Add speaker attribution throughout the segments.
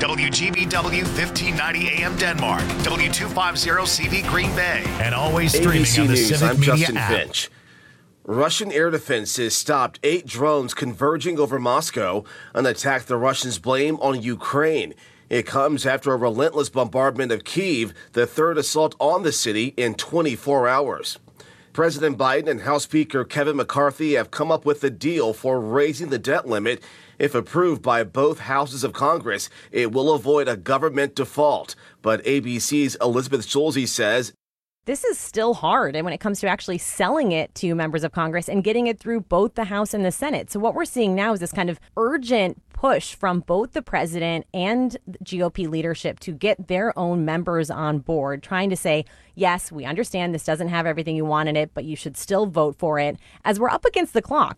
Speaker 1: WGBW 1590 AM Denmark, W250CV Green Bay, and always streaming
Speaker 2: ABC
Speaker 1: on the
Speaker 2: News,
Speaker 1: Civic
Speaker 2: I'm
Speaker 1: Media
Speaker 2: Justin
Speaker 1: app.
Speaker 2: Finch. Russian air defense has stopped 8 drones converging over Moscow, an attack the Russians blame on Ukraine. It comes after a relentless bombardment of Kyiv, the third assault on the city in 24 hours. President Biden and House Speaker Kevin McCarthy have come up with a deal for raising the debt limit. If approved by both houses of Congress, it will avoid a government default. But ABC's Elizabeth Schulze says
Speaker 3: this is still hard, and when it comes to actually selling it to members of Congress and getting it through both the House and the Senate. So what we're seeing now is this kind of urgent push from both the president and the GOP leadership to get their own members on board, trying to say, yes, we understand this doesn't have everything you want in it, but you should still vote for it, as we're up against the clock.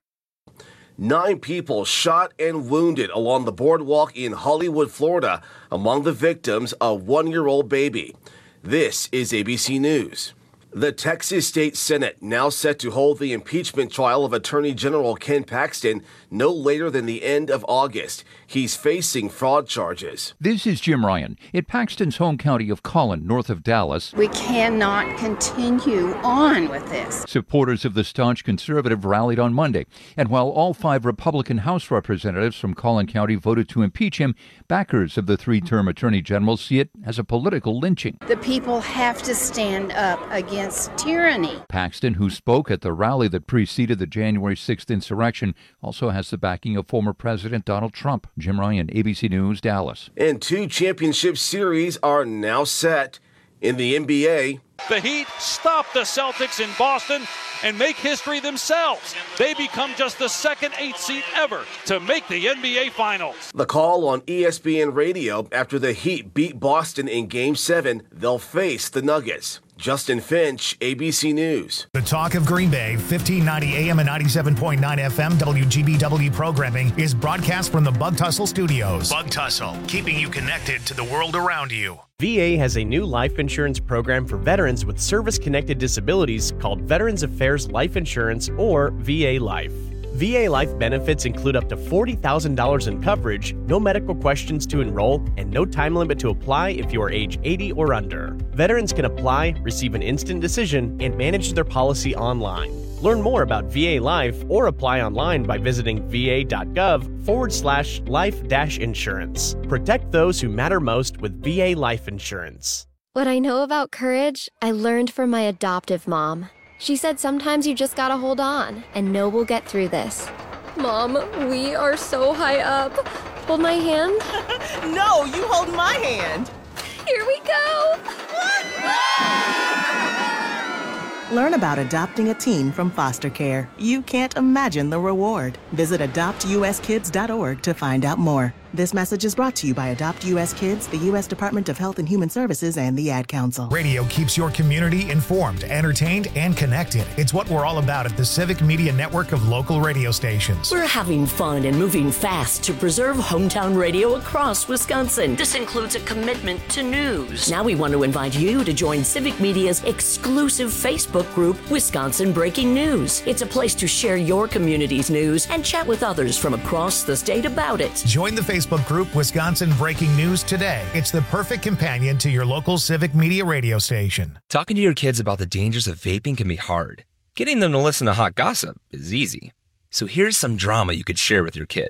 Speaker 2: 9 people shot and wounded along the boardwalk in Hollywood, Florida. Among the victims, a 1-year-old baby. This is ABC News. The Texas State Senate now set to hold the impeachment trial of Attorney General Ken Paxton no later than the end of August. He's facing fraud charges.
Speaker 4: This is Jim Ryan. At Paxton's home county of Collin, north of Dallas,
Speaker 5: we cannot continue on with this.
Speaker 4: Supporters of the staunch conservative rallied on Monday. And while all 5 Republican House representatives from Collin County voted to impeach him, backers of the 3-term Attorney General see it as a political lynching.
Speaker 5: The people have to stand up against tyranny.
Speaker 4: Paxton, who spoke at the rally that preceded the January 6th insurrection, also has the backing of former President Donald Trump. Jim Ryan, ABC News, Dallas.
Speaker 2: And 2 championship series are now set. In the NBA,
Speaker 6: the Heat stop the Celtics in Boston and make history themselves. They become just the second 8th seed ever to make the NBA Finals.
Speaker 2: The call on ESPN Radio after the Heat beat Boston in Game 7, they'll face the Nuggets. Justin Finch, ABC News.
Speaker 1: The Talk of Green Bay, 1590 AM and 97.9 FM WGBW programming is broadcast from the Bug Tussle Studios. Bug Tussle, keeping you connected to the world around you.
Speaker 7: VA has a new life insurance program for veterans with service-connected disabilities called Veterans Affairs Life Insurance, or VA Life. VA Life benefits include up to $40,000 in coverage, no medical questions to enroll, and no time limit to apply if you are age 80 or under. Veterans can apply, receive an instant decision, and manage their policy online. Learn more about VA Life or apply online by visiting va.gov/life-insurance. Protect those who matter most with VA Life Insurance.
Speaker 8: What I know about courage, I learned from my adoptive mom. She said sometimes you just gotta hold on and know we'll get through this. Mom, we are so high up. Hold my hand.
Speaker 9: No, you hold my hand.
Speaker 8: Here we go.
Speaker 9: Learn about adopting a teen from foster care. You can't imagine the reward. Visit adoptuskids.org to find out more. This message is brought to you by Adopt U.S. Kids, the U.S. Department of Health and Human Services, and the Ad Council.
Speaker 1: Radio keeps your community informed, entertained, and connected. It's what we're all about at the Civic Media Network of local radio stations.
Speaker 10: We're having fun and moving fast to preserve hometown radio across Wisconsin. This includes a commitment to news. Now we want to invite you to join Civic Media's exclusive Facebook group, Wisconsin Breaking News. It's a place to share your community's news and chat with others from across the state about it.
Speaker 1: Join the Facebook group Wisconsin Breaking News today. It's the perfect companion to your local Civic Media radio station.
Speaker 11: Talking to your kids about the dangers of vaping can be hard. Getting them to listen to hot gossip is easy. So here's some drama you could share with your kid.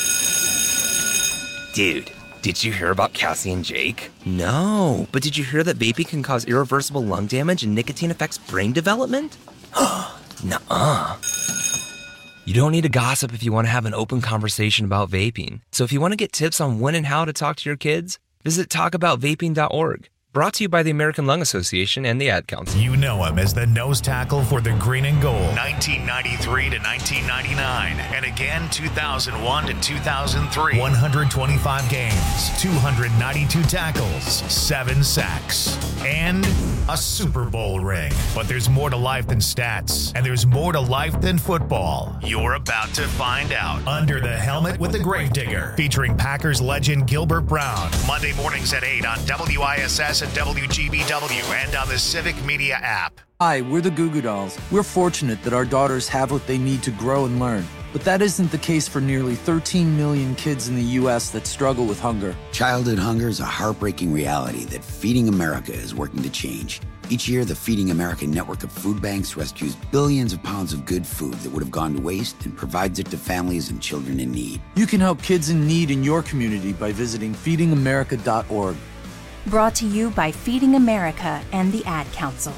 Speaker 11: Dude, did you hear about Cassie and Jake? No, but did you hear that vaping can cause irreversible lung damage and nicotine affects brain development? Nuh-uh. You don't need to gossip if you want to have an open conversation about vaping. So if you want to get tips on when and how to talk to your kids, visit talkaboutvaping.org. Brought to you by the American Lung Association and the Ad Council.
Speaker 1: You know him as the nose tackle for the Green and Gold, 1993 to 1999, and again 2001 to 2003. 125 games, 292 tackles, 7 sacks, and a Super Bowl ring. But there's more to life than stats, and there's more to life than football. You're about to find out. Under the Helmet with the Gravedigger, featuring Packers legend Gilbert Brown. Monday mornings at 8 on WISS and WGBW and on the Civic Media app.
Speaker 12: Hi, we're the Goo Goo Dolls. We're fortunate that our daughters have what they need to grow and learn. But that isn't the case for nearly 13 million kids in the U.S. that struggle with hunger.
Speaker 13: Childhood hunger is a heartbreaking reality that Feeding America is working to change. Each year, the Feeding America network of food banks rescues billions of pounds of good food that would have gone to waste and provides it to families and children in need.
Speaker 12: You can help kids in need in your community by visiting feedingamerica.org.
Speaker 14: Brought to you by Feeding America and the Ad Council.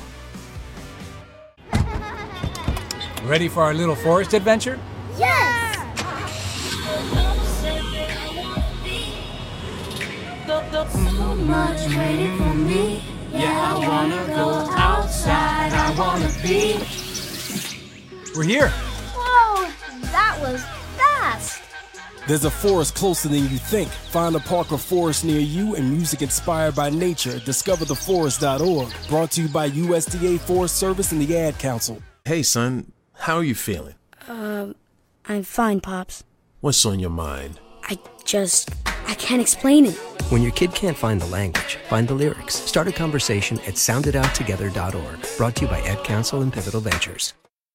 Speaker 15: Ready for our little forest adventure?
Speaker 16: Yes! So much waiting for me. Yeah, I wanna go outside. I wanna be.
Speaker 15: We're here.
Speaker 16: Whoa, that was fast.
Speaker 17: There's a forest closer than you think. Find a park or forest near you and music inspired by nature. DiscoverTheForest.org. Brought to you by USDA Forest Service and the Ad Council.
Speaker 18: Hey, son, how are you feeling?
Speaker 19: I'm fine, Pops.
Speaker 18: What's on your mind?
Speaker 19: I can't explain it.
Speaker 20: When your kid can't find the language, find the lyrics. Start a conversation at sounditouttogether.org. Brought to you by Ad Council and Pivotal Ventures.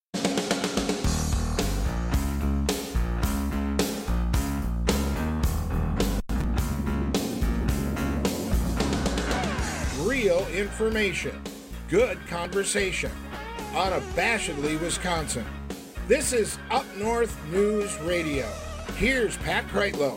Speaker 21: Real information. Good conversation. Unabashedly Wisconsin. This is Up North News Radio. Here's Pat Kreitlow.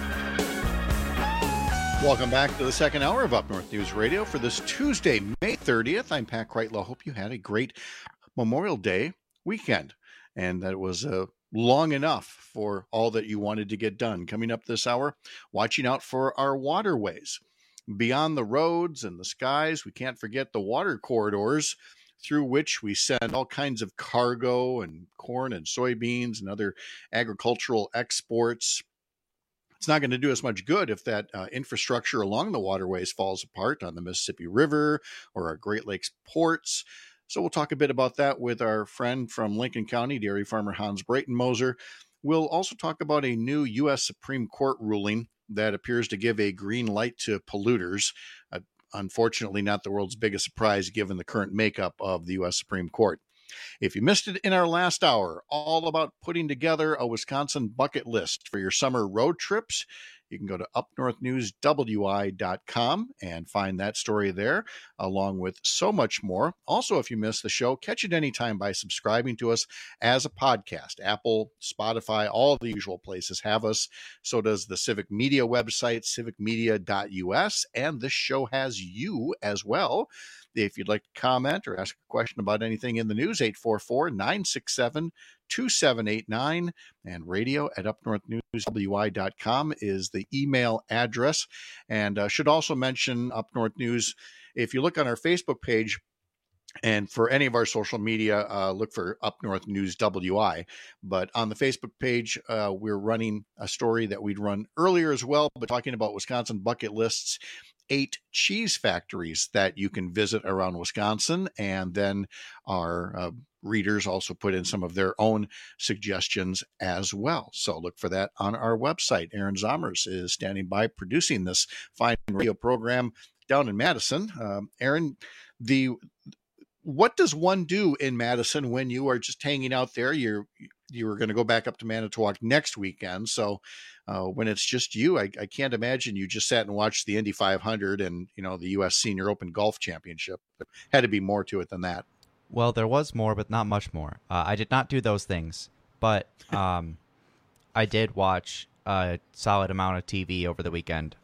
Speaker 22: Welcome back to the second hour of Up North News Radio for this Tuesday, May 30th. I'm Pat Kreitlow. Hope you had a great Memorial Day weekend and that it was long enough for all that you wanted to get done. Coming up this hour, watching out for our waterways. Beyond the roads and the skies, we can't forget the water corridors through which we send all kinds of cargo and corn and soybeans and other agricultural exports. It's not going to do us much good if that infrastructure along the waterways falls apart on the Mississippi River or our Great Lakes ports. So we'll talk a bit about that with our friend from Lincoln County, dairy farmer Hans Breitenmoser. We'll also talk about a new U.S. Supreme Court ruling that appears to give a green light to polluters. Unfortunately, not the world's biggest surprise given the current makeup of the U.S. Supreme Court. If you missed it in our last hour, all about putting together a Wisconsin bucket list for your summer road trips, you can go to upnorthnewswi.com and find that story there, along with so much more. Also, if you missed the show, catch it anytime by subscribing to us as a podcast. Apple, Spotify, all the usual places have us. So does the Civic Media website, civicmedia.us, and this show has you as well. If you'd like to comment or ask a question about anything in the news, 844-967-2789 and radio at upnorthnewswi.com is the email address. And should also mention Up North News, if you look on our Facebook page, and for any of our social media, look for Up North News WI. But on the Facebook page, we're running a story that we'd run earlier as well, but talking about Wisconsin bucket lists. 8 cheese factories that you can visit around Wisconsin. And then our readers also put in some of their own suggestions as well. So look for that on our website. Aaron Zomers is standing by producing this fine radio program down in Madison. Aaron, what does one do in Madison when you are just hanging out there? You were going to go back up to Manitowoc next weekend. So when it's just you, I can't imagine you just sat and watched the Indy 500 and, the U.S. Senior Open Golf Championship. There had to be more to it than that.
Speaker 23: Well, there was more, but not much more. I did not do those things, but I did watch a solid amount of TV over the weekend.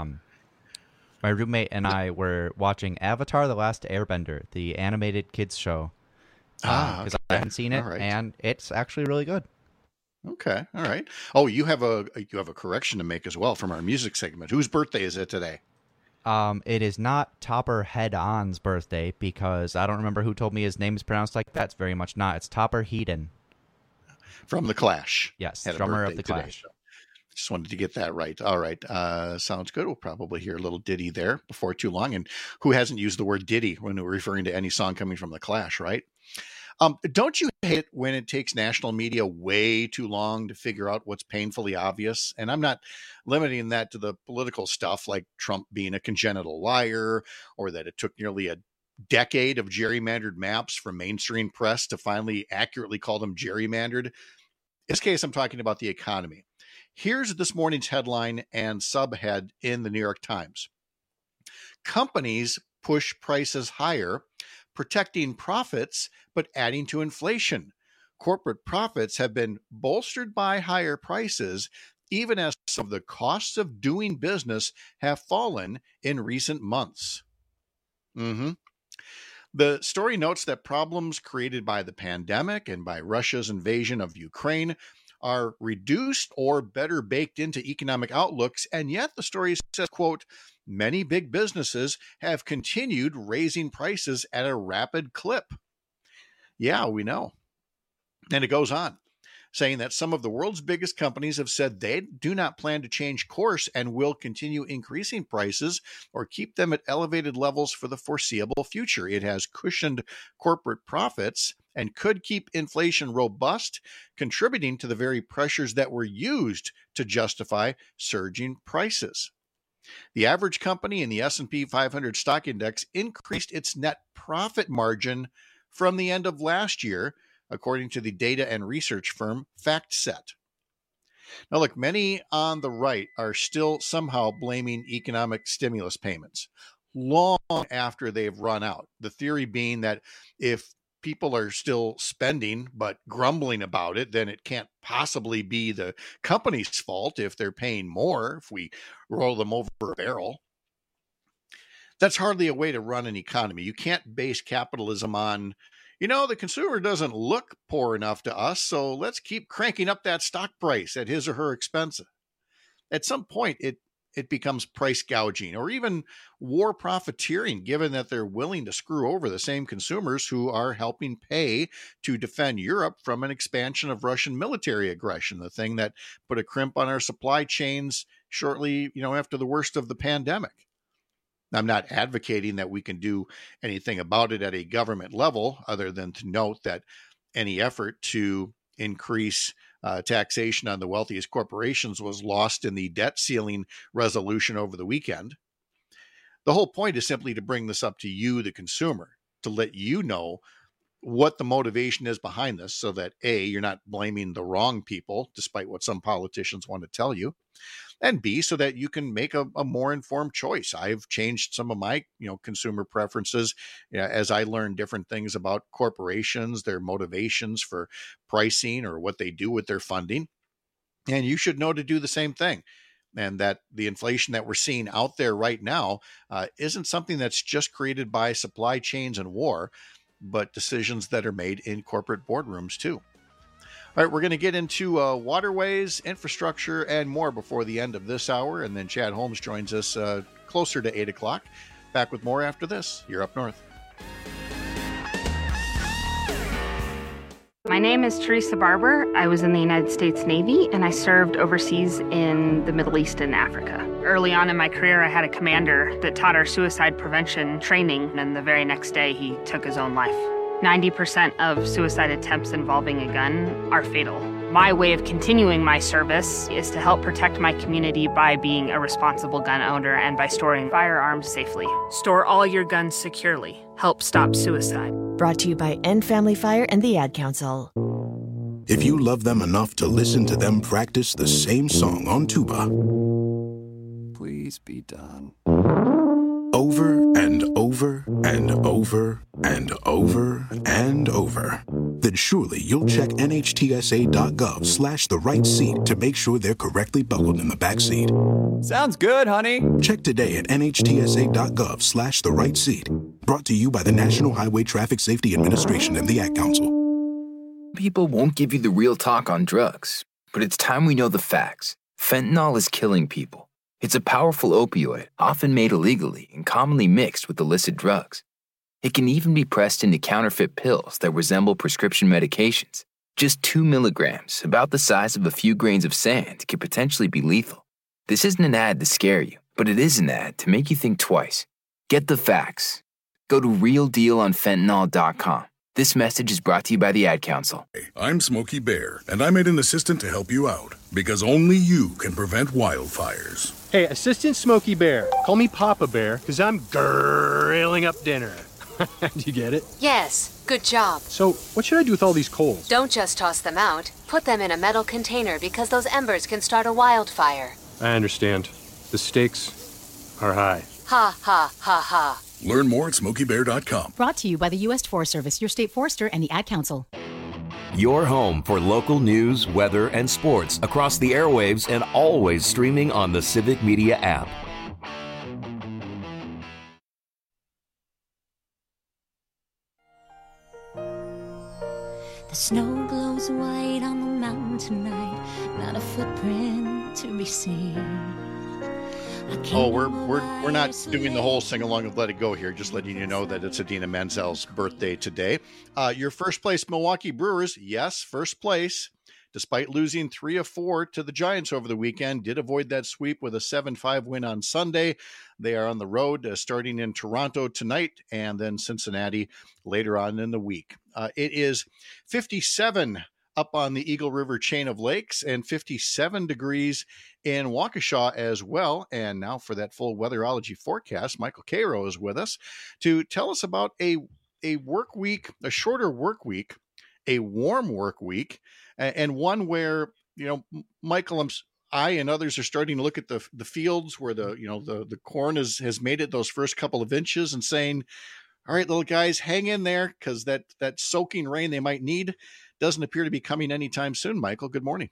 Speaker 23: My roommate and I were watching Avatar: The Last Airbender, the animated kids show. Because I haven't seen it, and it's actually really good.
Speaker 22: Okay, all right. Oh, you have a correction to make as well from our music segment. Whose birthday is it today?
Speaker 23: It is not Topper Head-On's birthday, because I don't remember who told me his name is pronounced like that. It's very much not. It's Topper Headon.
Speaker 22: From The Clash.
Speaker 23: Yes, drummer of The Clash.
Speaker 22: Today, so just wanted to get that right. All right, sounds good. We'll probably hear a little ditty there before too long. And who hasn't used the word ditty when we're referring to any song coming from The Clash, right? Don't you hate when it takes national media way too long to figure out what's painfully obvious? And I'm not limiting that to the political stuff like Trump being a congenital liar, or that it took nearly a decade of gerrymandered maps from mainstream press to finally accurately call them gerrymandered. this case, I'm talking about the economy. Here's this morning's headline and subhead in the New York Times. Companies push prices higher, protecting profits, but adding to inflation. Corporate profits have been bolstered by higher prices, even as some of the costs of doing business have fallen in recent months. The story notes that problems created by the pandemic and by Russia's invasion of Ukraine are reduced or better baked into economic outlooks, and yet the story says, quote, many big businesses have continued raising prices at a rapid clip. Yeah, we know. And it goes on, saying that some of the world's biggest companies have said they do not plan to change course and will continue increasing prices or keep them at elevated levels for the foreseeable future. It has cushioned corporate profits and could keep inflation robust, contributing to the very pressures that were used to justify surging prices. The average company in the S&P 500 stock index increased its net profit margin from the end of last year, according to the data and research firm FactSet. Now, look, many on the right are still somehow blaming economic stimulus payments long after they've run out. The theory being that if people are still spending but grumbling about it, then it can't possibly be the company's fault if they're paying more, if we roll them over a barrel. That's hardly a way to run an economy. You can't base capitalism on, the consumer doesn't look poor enough to us, so let's keep cranking up that stock price at his or her expense. At some point, it becomes price gouging or even war profiteering, given that they're willing to screw over the same consumers who are helping pay to defend Europe from an expansion of Russian military aggression, the thing that put a crimp on our supply chains shortly, after the worst of the pandemic. I'm not advocating that we can do anything about it at a government level, other than to note that any effort to increase taxation on the wealthiest corporations was lost in the debt ceiling resolution over the weekend. The whole point is simply to bring this up to you, the consumer, to let you know what the motivation is behind this so that A, you're not blaming the wrong people, despite what some politicians want to tell you, and B, so that you can make a more informed choice. I've changed some of my, consumer preferences as I learn different things about corporations, their motivations for pricing or what they do with their funding. And you should know to do the same thing. And that the inflation that we're seeing out there right now isn't something that's just created by supply chains and war, but decisions that are made in corporate boardrooms too. All right, we're going to get into waterways, infrastructure, and more before the end of this hour. And then Chad Holmes joins us closer to 8 o'clock. Back with more after this. You're Up North.
Speaker 3: My name is Teresa Barber. I was in the United States Navy, and I served overseas in the Middle East and Africa. Early on in my career, I had a commander that taught our suicide prevention training, and the very next day, he took his own life. 90% of suicide attempts involving a gun are fatal. My way of continuing my service is to help protect my community by being a responsible gun owner and by storing firearms safely. Store all your guns securely. Help stop suicide.
Speaker 4: Brought to you by End Family Fire and the Ad Council.
Speaker 5: If you love them enough to listen to them practice the same song on tuba,
Speaker 24: please be done.
Speaker 5: Over and over and over and over and over, then surely you'll check NHTSA.gov/the right seat to make sure they're correctly buckled in the back seat.
Speaker 24: Sounds good, honey.
Speaker 5: Check today at NHTSA.gov/the right seat. Brought to you by the National Highway Traffic Safety Administration and the Ad Council.
Speaker 25: People won't give you the real talk on drugs, but it's time we know the facts. Fentanyl is killing people. It's a powerful opioid, often made illegally and commonly mixed with illicit drugs. It can even be pressed into counterfeit pills that resemble prescription medications. Just 2 milligrams, about the size of a few grains of sand, could potentially be lethal. This isn't an ad to scare you, but it is an ad to make you think twice. Get the facts. Go to realdealonfentanyl.com. This message is brought to you by the Ad Council.
Speaker 26: I'm Smokey Bear, and I made an assistant to help you out, because only you can prevent wildfires.
Speaker 27: Hey, Assistant Smokey Bear, call me Papa Bear, because I'm grilling up dinner.
Speaker 2: You get it?
Speaker 6: Yes, good job.
Speaker 2: So, what should I do with all these coals?
Speaker 6: Don't just toss them out. Put them in a metal container because those embers can start a wildfire.
Speaker 2: I understand. The stakes are high.
Speaker 6: Ha, ha, ha, ha.
Speaker 26: Learn more at SmokeyBear.com.
Speaker 7: Brought to you by the U.S. Forest Service, your state forester, and the Ad Council.
Speaker 8: Your home for local news, weather, and sports across the airwaves and always streaming on the Civic Media app.
Speaker 16: The snow glows white on the mountain tonight, not a footprint to be seen.
Speaker 22: Oh, we're not doing the whole sing-along of Let It Go here, just letting you know that it's Idina Menzel's birthday today. Your first place Milwaukee Brewers, yes, first place, despite losing 3 of 4 to the Giants over the weekend, did avoid that sweep with a 7-5 win on Sunday. They are on the road, starting in Toronto tonight and then Cincinnati later on in the week. It is 57 up on the Eagle River chain of lakes and 57 degrees in Waukesha as well. And now for that full weatherology forecast, Michael Cairo is with us to tell us about a work week, a shorter work week, a warm work week, and one where, you know, Michael, I and others are starting to look at the fields where the corn has made it those first couple of inches and saying, all right, little guys, hang in there, because that soaking rain they might need doesn't appear to be coming anytime soon. Michael, good morning.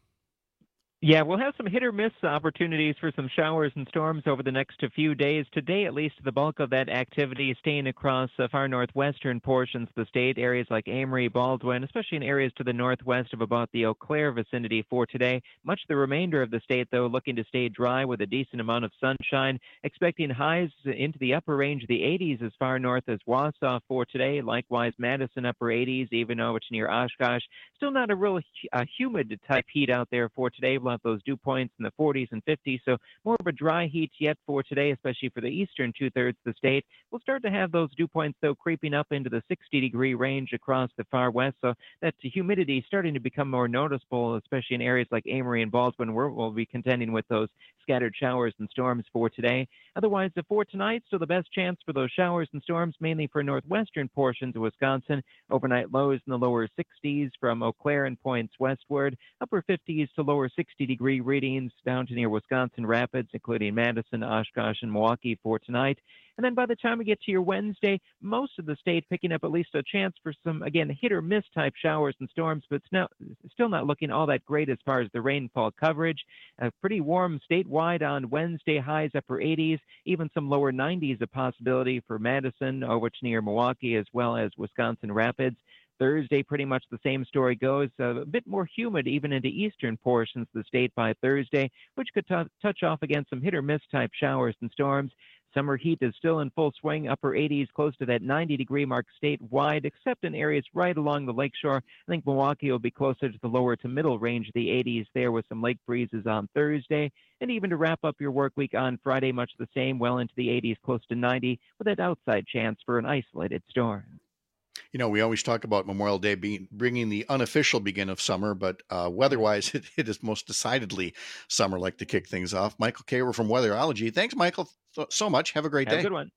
Speaker 9: Yeah, we'll have some hit or miss opportunities for some showers and storms over the next few days. Today, at least, the bulk of that activity is staying across far northwestern portions of the state, areas like Amory, Baldwin, especially in areas to the northwest of about the Eau Claire vicinity for today. Much of the remainder of the state, though, looking to stay dry with a decent amount of sunshine, expecting highs into the upper range of the 80s as far north as Wausau for today. Likewise, Madison, upper 80s, even over to near Oshkosh. Still not a real humid type heat out there for today. We'll have those dew points in the 40s and 50s, so more of a dry heat yet for today, especially for the eastern two-thirds of the state. We'll start to have those dew points, though, creeping up into the 60-degree range across the far west, so that humidity starting to become more noticeable, especially in areas like Amory and Baldwin, where we'll be contending with those scattered showers and storms for today. Otherwise, for tonight, still the best chance for those showers and storms, mainly for northwestern portions of Wisconsin. Overnight lows in the lower 60s from Eau Claire and points westward, upper 50s to lower 60-degree readings down to near Wisconsin Rapids, including Madison, Oshkosh, and Milwaukee for tonight. And then by the time we get to your Wednesday, most of the state picking up at least a chance for some, again, hit or miss type showers and storms, but still not looking all that great as far as the rainfall coverage. Pretty warm statewide on Wednesday, highs upper 80s, even some lower 90s a possibility for Madison over to near Milwaukee as well as Wisconsin Rapids. Thursday, pretty much the same story goes. A bit more humid even into eastern portions of the state by Thursday, which could touch off against some hit or miss type showers and storms. Summer heat is still in full swing, upper 80s, close to that 90-degree mark statewide, except in areas right along the lakeshore. I think Milwaukee will be closer to the lower to middle range of the 80s there with some lake breezes on Thursday. And even to wrap up your work week on Friday, much the same, well into the 80s, close to 90, with that outside chance for an isolated storm.
Speaker 22: You know, we always talk about Memorial Day bringing the unofficial begin of summer, but weather-wise, it is most decidedly summer like to kick things off. Michael Cairo from Weatherology. Thanks, Michael, so much. Have a great day.
Speaker 9: Have a good one.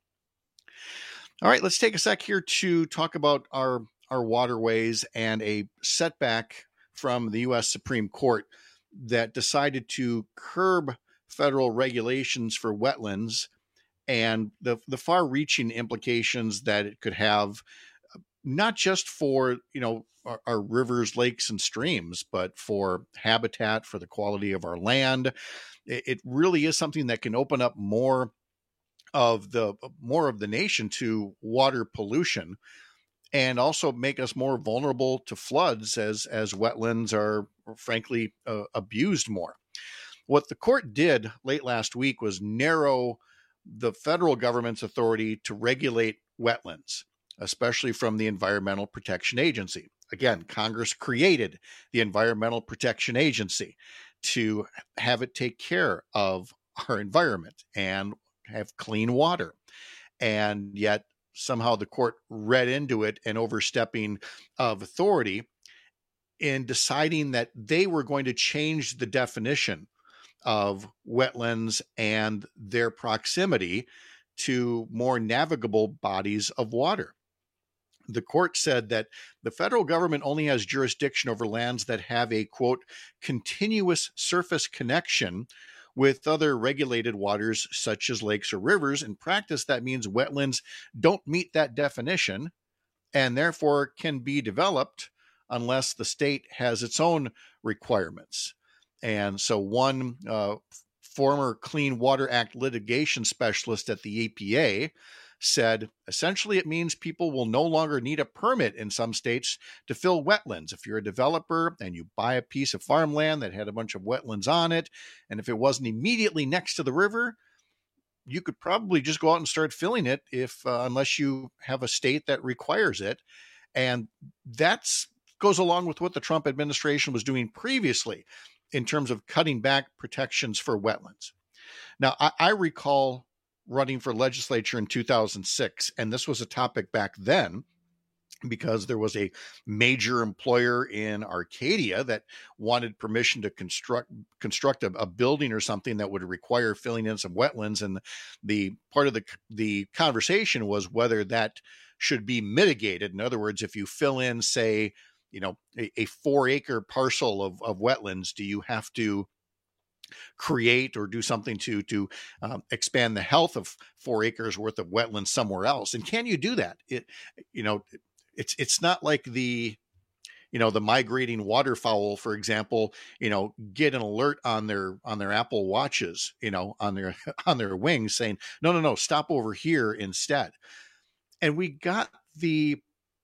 Speaker 22: All right, let's take a sec here to talk about our waterways and a setback from the U.S. Supreme Court that decided to curb federal regulations for wetlands and the far-reaching implications that it could have, not just for, you know, our rivers, lakes, and streams, but for habitat, for the quality of our land. It really is something that can open up more of the nation to water pollution, and also make us more vulnerable to floods as wetlands are frankly abused more. What the court did late last week was narrow the federal government's authority to regulate wetlands, especially from the Environmental Protection Agency. Again, Congress created the Environmental Protection Agency to have it take care of our environment and have clean water. And yet somehow the court read into it an overstepping of authority in deciding that they were going to change the definition of wetlands and their proximity to more navigable bodies of water. the court said that the federal government only has jurisdiction over lands that have a, quote, continuous surface connection with other regulated waters such as lakes or rivers. In practice, that means wetlands don't meet that definition and therefore can be developed unless the state has its own requirements. And so one former Clean Water Act litigation specialist at the EPA said, essentially, it means people will no longer need a permit in some states to fill wetlands. If you're a developer and you buy a piece of farmland that had a bunch of wetlands on it, and if it wasn't immediately next to the river, you could probably just go out and start filling it unless you have a state that requires it. And that goes along with what the Trump administration was doing previously in terms of cutting back protections for wetlands. Now, I recall running for legislature in 2006, and this was a topic back then because there was a major employer in Arcadia that wanted permission to construct a building or something that would require filling in some wetlands. And the part of the conversation was whether that should be mitigated. In other words, if you fill in, say, a 4-acre parcel of wetlands, do you have to create or do something to expand the health of 4 acres worth of wetlands somewhere else? And can you do that? It's not like the migrating waterfowl, for example, get an alert on their Apple Watches, on their wings saying, no, stop over here instead. And we got the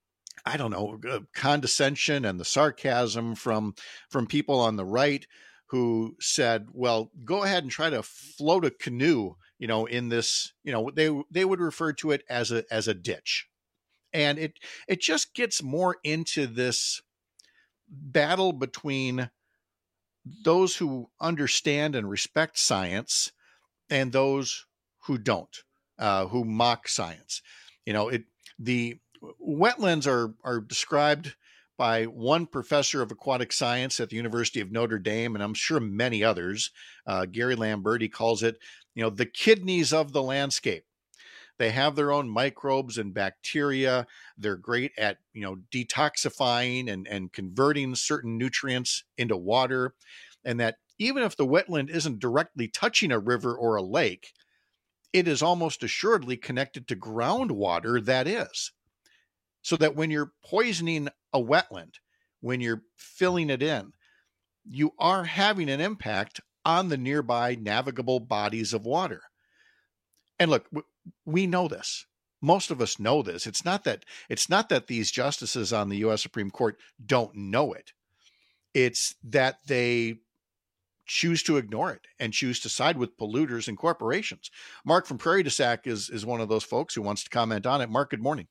Speaker 22: condescension and the sarcasm from people on the right who said, well, go ahead and try to float a canoe, in this, they would refer to it as a ditch. And it just gets more into this battle between those who understand and respect science and those who don't, who mock science. The wetlands are described by one professor of aquatic science at the University of Notre Dame, and I'm sure many others, Gary Lamberti, calls it, the kidneys of the landscape. They have their own microbes and bacteria. They're great at, detoxifying and converting certain nutrients into water. And that even if the wetland isn't directly touching a river or a lake, it is almost assuredly connected to groundwater that is. So that when you're poisoning a wetland, when you're filling it in, you are having an impact on the nearby navigable bodies of water. And look, we know this. Most of us know this. It's not that these justices on the U.S. Supreme Court don't know it. It's that they choose to ignore it and choose to side with polluters and corporations. Mark from Prairie du Sac is one of those folks who wants to comment on it. Mark, good morning.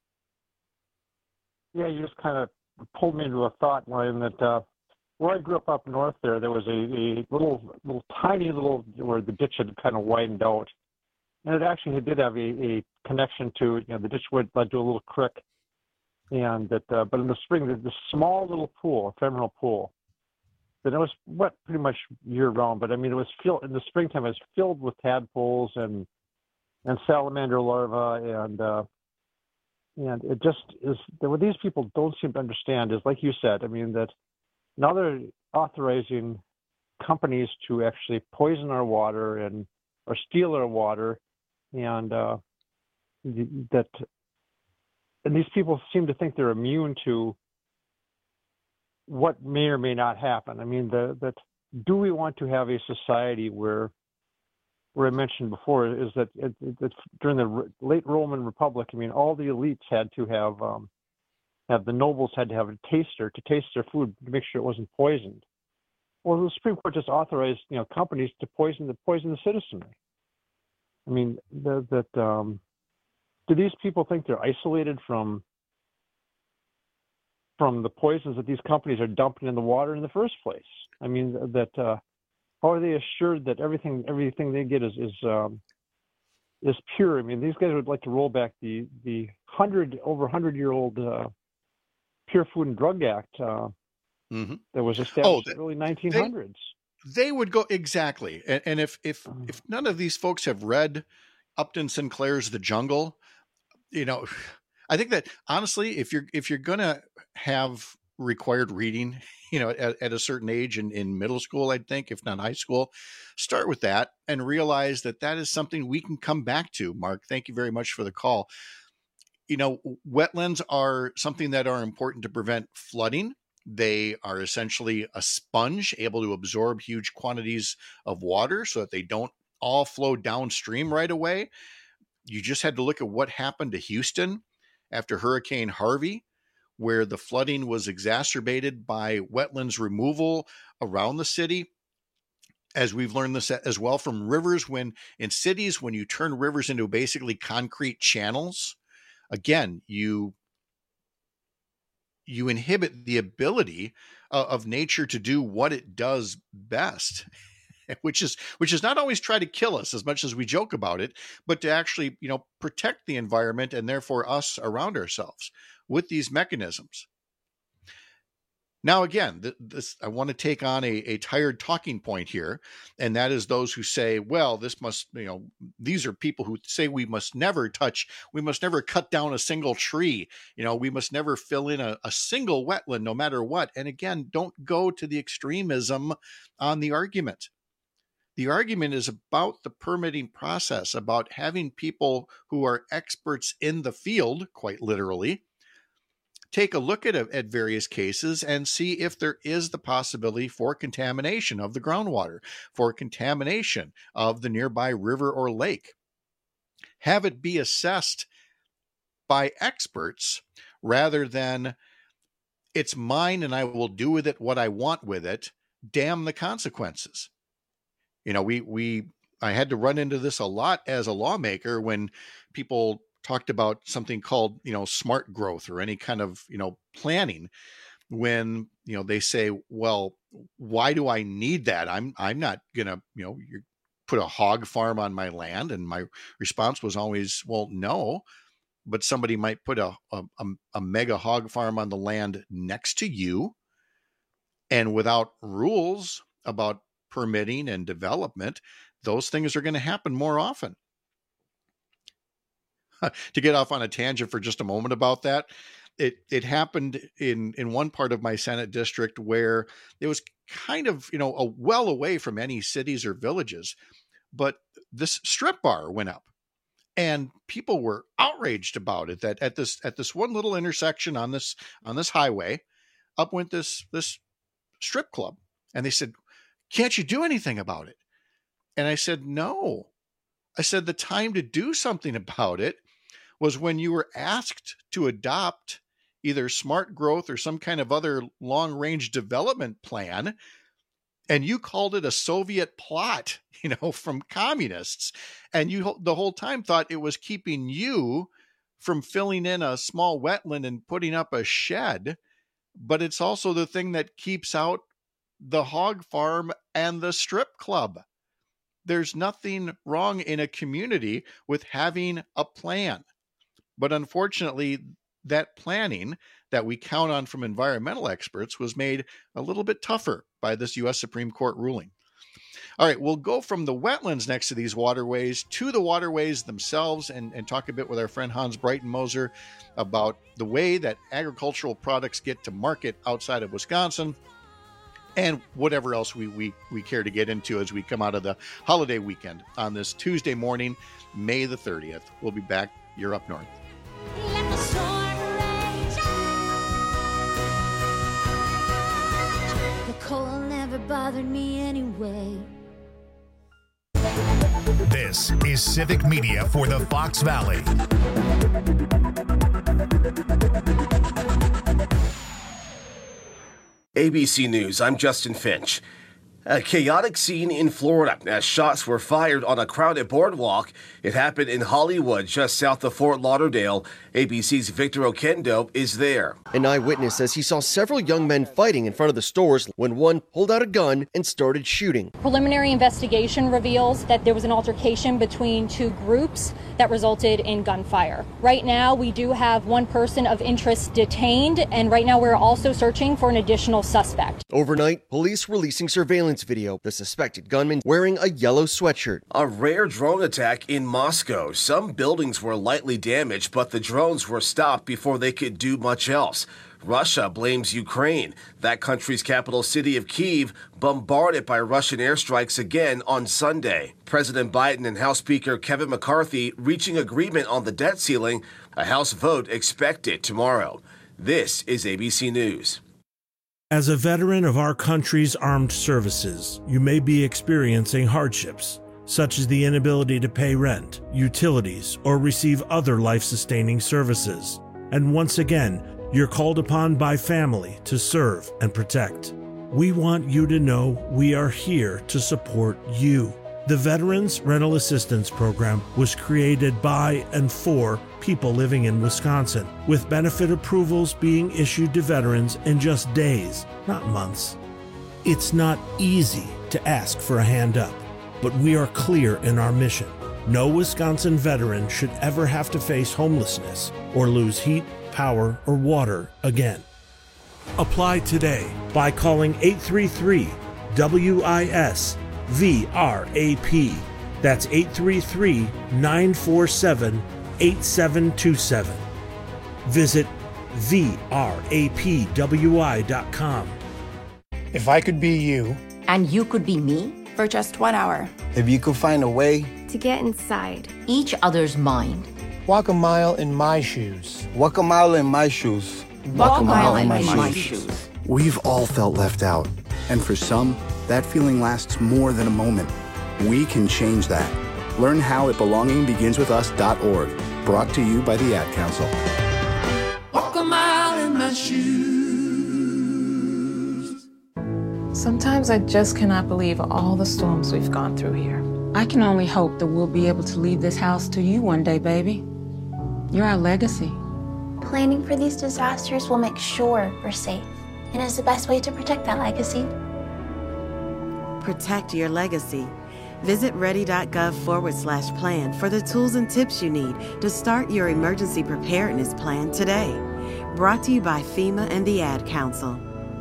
Speaker 1: Yeah, you just kind of pulled me into a thought line that where I grew up north there was a little tiny where the ditch had kind of widened out. And it actually did have a connection to, the ditch would led to a little creek. And that, but in the spring, there's this small little pool, ephemeral pool, that it was wet pretty much year round. But I mean, it was filled in the springtime. It was filled with tadpoles and salamander larvae, and it just is. What these people don't seem to understand is, like you said, I mean, that now they're authorizing companies to actually poison our water or steal our water, and these people seem to think they're immune to what may or may not happen. I mean, do we want to have a society where I mentioned before is that during the late Roman Republic, I mean, all the elites had to have the nobles had to have a taster to taste their food to make sure it wasn't poisoned. Well, the Supreme Court just authorized companies to poison the citizenry. I mean, do these people think they're isolated from the poisons that these companies are dumping in the water in the first place? I mean, how are they assured that everything they get is pure? I mean, these guys would like to roll back the 100-year-old Pure Food and Drug Act that was established in the early 1900s.
Speaker 22: They would go exactly. And if none of these folks have read Upton Sinclair's The Jungle, I think that honestly, if you're going to have required reading, at a certain age in middle school, I'd think, if not high school, start with that and realize that is something we can come back to. Mark, thank you very much for the call. Wetlands are something that are important to prevent flooding. They are essentially a sponge able to absorb huge quantities of water so that they don't all flow downstream right away. You just had to look at what happened to Houston after Hurricane Harvey, where the flooding was exacerbated by wetlands removal around the city. As we've learned this as well from rivers, in cities, when you turn rivers into basically concrete channels, again, you inhibit the ability of nature to do what it does best, which is not always try to kill us as much as we joke about it, but to actually, protect the environment and therefore us around ourselves with these mechanisms. Now, again, I want to take on a tired talking point here, and that is those who say, well, these are people who say we must never cut down a single tree. We must never fill in a single wetland, no matter what. And again, don't go to the extremism on the argument. The argument is about the permitting process, about having people who are experts in the field, quite literally, take a look at various cases and see if there is the possibility for contamination of the groundwater, for contamination of the nearby river or lake. Have it be assessed by experts rather than it's mine and I will do with it what I want with it. Damn the consequences. I had to run into this a lot as a lawmaker when people talked about something called, smart growth or any kind of, planning, when, they say, well, why do I need that? I'm not going to, you put a hog farm on my land. And my response was always, well, no, but somebody might put a mega hog farm on the land next to you. And without rules about permitting and development, those things are going to happen more often. To get off on a tangent for just a moment about that, it happened in one part of my Senate district where it was kind of, well away from any cities or villages, but this strip bar went up and people were outraged about it, that at this one little intersection on this highway, up went this strip club. And they said, can't you do anything about it? And I said, no. I said, the time to do something about it was when you were asked to adopt either smart growth or some kind of other long-range development plan, and you called it a Soviet plot, from communists. And you the whole time thought it was keeping you from filling in a small wetland and putting up a shed, but it's also the thing that keeps out the hog farm and the strip club. There's nothing wrong in a community with having a plan. But unfortunately, that planning that we count on from environmental experts was made a little bit tougher by this U.S. Supreme Court ruling. All right, we'll go from the wetlands next to these waterways to the waterways themselves and talk a bit with our friend Hans Breitenmoser about the way that agricultural products get to market outside of Wisconsin, and whatever else we care to get into as we come out of the holiday weekend on this Tuesday morning, May the 30th. We'll be back. You're Up North.
Speaker 16: The cold never bothered me anyway.
Speaker 10: This is Civic Media for the Fox Valley.
Speaker 11: ABC News, I'm Justin Finch. A chaotic scene in Florida as shots were fired on a crowded boardwalk. It happened in Hollywood, just south of Fort Lauderdale. ABC's Victor Oquendo is there.
Speaker 12: An eyewitness says he saw several young men fighting in front of the stores when one pulled out a gun and started shooting.
Speaker 13: Preliminary investigation reveals that there was an altercation between two groups that resulted in gunfire. Right now, we do have one person of interest detained, and right now we're also searching for an additional suspect.
Speaker 12: Overnight, police releasing surveillance surveillance video, the suspected gunman wearing a yellow sweatshirt.
Speaker 11: A rare drone attack in Moscow. Some buildings were lightly damaged, but the drones were stopped before they could do much else. Russia blames Ukraine. That country's capital city of Kyiv bombarded by Russian airstrikes again on Sunday. President Biden and House Speaker Kevin McCarthy reaching agreement on the debt ceiling. A House vote expected tomorrow. This is ABC News.
Speaker 14: As a veteran of our country's armed services, you may be experiencing hardships, such as the inability to pay rent, utilities, or receive other life-sustaining services. And once again, you're called upon by family to serve and protect. We want you to know we are here to support you. The Veterans Rental Assistance Program was created by and for people living in Wisconsin, with benefit approvals being issued to veterans in just days, not months. It's not easy to ask for a hand up, but we are clear in our mission. No Wisconsin veteran should ever have to face homelessness or lose heat, power, or water again. Apply today by calling 833-WIS-VRAP. That's 833-947-8727. Visit VRAPWI.com.
Speaker 15: If I could be you,
Speaker 17: and you could be me,
Speaker 18: for just 1 hour.
Speaker 15: If you could find a way
Speaker 18: to get inside
Speaker 17: each other's mind.
Speaker 15: Walk a mile in my shoes.
Speaker 19: Walk a mile in my shoes.
Speaker 17: Walk a mile in my shoes.
Speaker 20: We've all felt left out. And for some, that feeling lasts more than a moment. We can change that. Learn how at belongingbeginswithus.org. Brought to you by the Ad Council.
Speaker 16: Walk a mile in my shoes.
Speaker 27: Sometimes I just cannot believe all the storms we've gone through here.
Speaker 28: I can only hope that we'll be able to leave this house to you one day, baby. You're our legacy.
Speaker 18: Planning for these disasters will make sure we're safe, and is the best way to protect that legacy.
Speaker 4: Protect your legacy. Visit ready.gov/plan for the tools and tips you need to start your emergency preparedness plan today. Brought to you by FEMA and the Ad Council.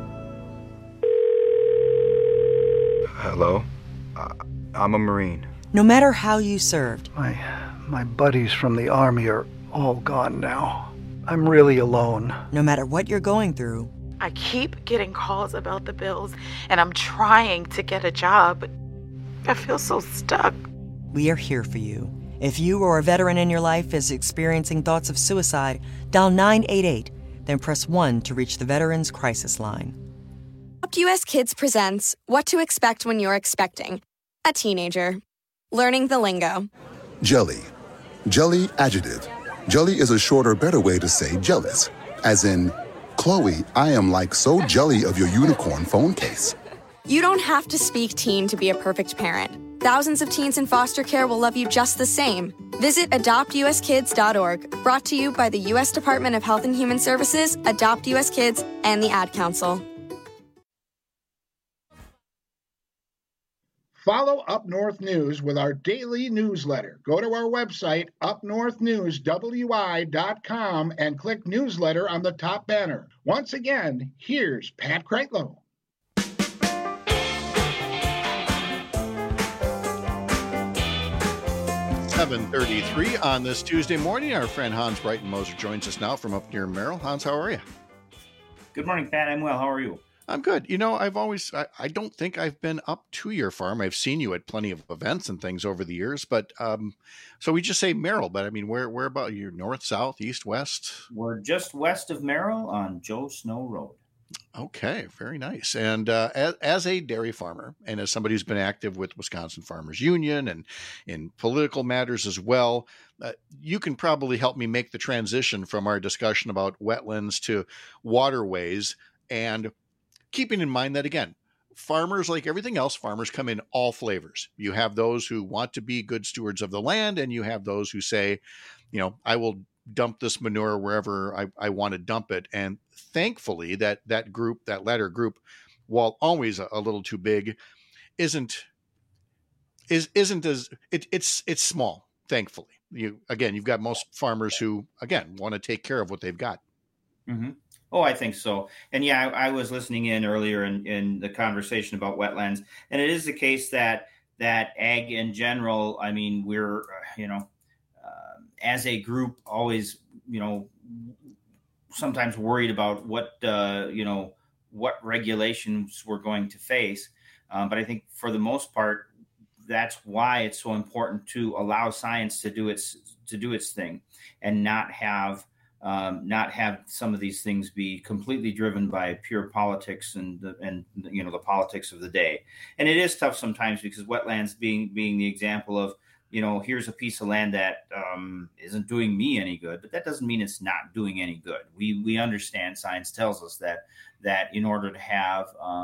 Speaker 29: Hello? I'm a Marine.
Speaker 30: No matter how you served.
Speaker 29: My buddies from the Army are all gone now. I'm really alone.
Speaker 30: No matter what you're going through.
Speaker 27: I keep getting calls about the bills, and I'm trying to get a job, but I feel so stuck.
Speaker 30: We are here for you. If you or a veteran in your life is experiencing thoughts of suicide, dial 988, then press 1 to reach the Veterans Crisis Line.
Speaker 31: Adopt US Kids presents What to Expect When You're Expecting a Teenager. Learning the lingo.
Speaker 26: Jelly. Jelly adjective. Jelly is a shorter, better way to say jealous. As in, Chloe, I am like so jelly of your unicorn phone case.
Speaker 31: You don't have to speak teen to be a perfect parent. Thousands of teens in foster care will love you just the same. Visit adoptuskids.org. Brought to you by the U.S. Department of Health and Human Services, Adopt U.S. Kids, and the Ad Council.
Speaker 21: Follow Up North News with our daily newsletter. Go to our website, upnorthnewswi.com, and click newsletter on the top banner. Once again, here's Pat Kreitlow.
Speaker 22: .33 on this Tuesday morning. Our friend Hans Breitenmoser joins us now from up near Merrill. Hans, how are you?
Speaker 32: Good morning, Pat. I'm well. How are you?
Speaker 22: I'm good. You know, I don't think I've been up to your farm. I've seen you at plenty of events and things over the years, but so we just say Merrill, but I mean, where about you? North, south, east, west?
Speaker 32: We're just west of Merrill on Joe Snow Road.
Speaker 22: Okay, very nice. And as a dairy farmer and as somebody who's been active with Wisconsin Farmers Union and in political matters as well, you can probably help me make the transition from our discussion about wetlands to waterways, and keeping in mind that, again, farmers, like everything else, farmers come in all flavors. You have those who want to be good stewards of the land, and you have those who say, you know, I will dump this manure wherever I want to dump it. And thankfully, that latter group, while always a little too big, isn't as it's small. Thankfully, you've got most farmers who, again, want to take care of what they've got.
Speaker 32: Mm-hmm. Oh, I think so. And yeah, I was listening in earlier in the conversation about wetlands, and it is the case that ag in general, I mean, we're, as a group always, sometimes worried about what regulations we're going to face. But I think for the most part, that's why it's so important to allow science to do its thing, and not have some of these things be completely driven by pure politics and the politics of the day. And it is tough sometimes, because wetlands being the example of, here's a piece of land that isn't doing me any good, but that doesn't mean it's not doing any good. We understand, science tells us that in order to have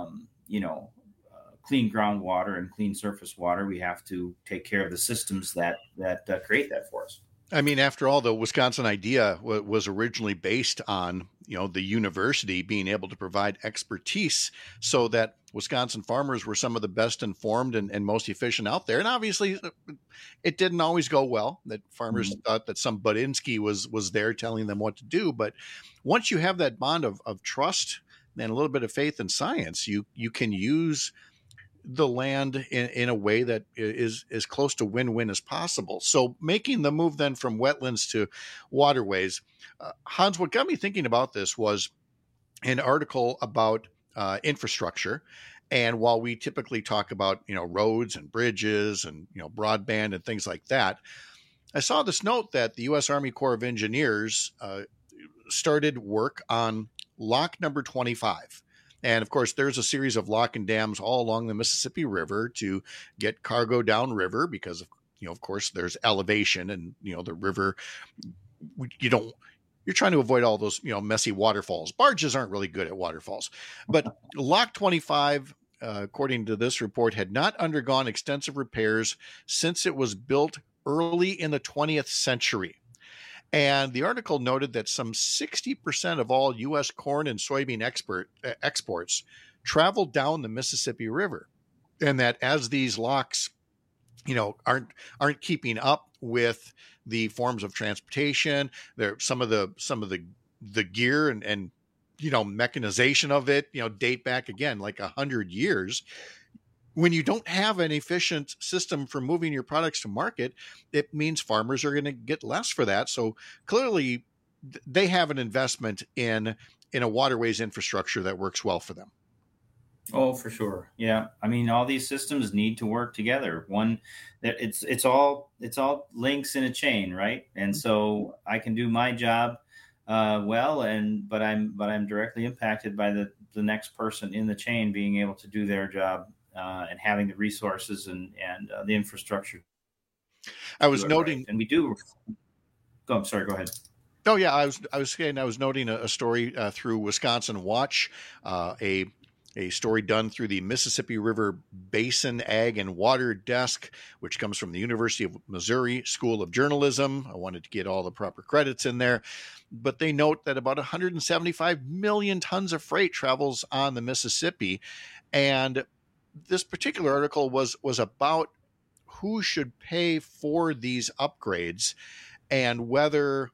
Speaker 32: clean groundwater and clean surface water, we have to take care of the systems that create that for us.
Speaker 22: I mean, after all, the Wisconsin idea was originally based on, the university being able to provide expertise so that Wisconsin farmers were some of the best informed and most efficient out there. And obviously, it didn't always go well, that farmers thought that some Budinsky was there telling them what to do. But once you have that bond of trust and a little bit of faith in science, you can use the land in a way that is as close to win-win as possible. So making the move then from wetlands to waterways, Hans, what got me thinking about this was an article about infrastructure. And while we typically talk about, roads and bridges and, broadband and things like that, I saw this note that the U.S. Army Corps of Engineers started work on lock number 25. And of course, there's a series of lock and dams all along the Mississippi River to get cargo downriver because of course, there's elevation and, the river, you're trying to avoid all those, messy waterfalls. Barges aren't really good at waterfalls. But Lock 25, according to this report, had not undergone extensive repairs since it was built early in the 20th century. And the article noted that some 60% of all U.S. corn and soybean exports travel down the Mississippi River, and that as these locks, aren't keeping up with the forms of transportation, there some of the gear and mechanization of it, date back again like 100 years. When you don't have an efficient system for moving your products to market, it means farmers are going to get less for that. So clearly they have an investment in a waterways infrastructure that works well for them.
Speaker 32: Oh, for sure. Yeah. I mean, all these systems need to work together. One, that it's all links in a chain, right? And so I can do my job but I'm directly impacted by the next person in the chain being able to do their job. And having the resources and the infrastructure.
Speaker 22: I was noting,
Speaker 32: right. And we do. Go ahead.
Speaker 22: Oh yeah, I was noting a story through Wisconsin Watch, a story done through the Mississippi River Basin Ag and Water Desk, which comes from the University of Missouri School of Journalism. I wanted to get all the proper credits in there, but they note that about 175 million tons of freight travels on the Mississippi, and this particular article was about who should pay for these upgrades and whether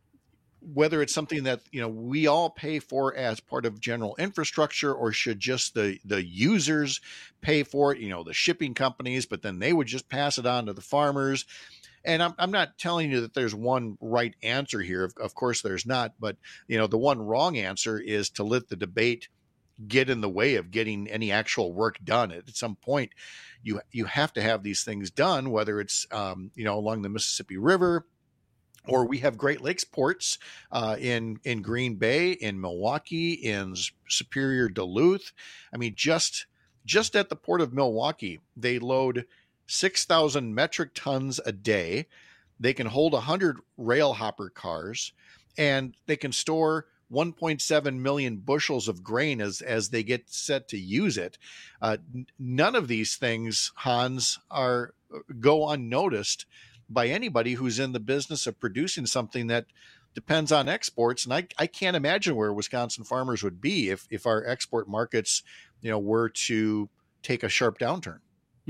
Speaker 22: it's something that, we all pay for as part of general infrastructure, or should just the users pay for it, the shipping companies, but then they would just pass it on to the farmers. And I'm not telling you that there's one right answer here. Of course there's not, but the one wrong answer is to let the debate get in the way of getting any actual work done. At some point, you have to have these things done, whether it's along the Mississippi River, or we have Great Lakes ports in Green Bay, in Milwaukee, in Superior, Duluth. I mean, just at the port of Milwaukee, they load 6,000 metric tons a day. They can hold 100 rail hopper cars, and they can store 1.7 million bushels of grain as they get set to use it. None of these things, Hans, go unnoticed by anybody who's in the business of producing something that depends on exports. And I can't imagine where Wisconsin farmers would be if our export markets, were to take a sharp downturn.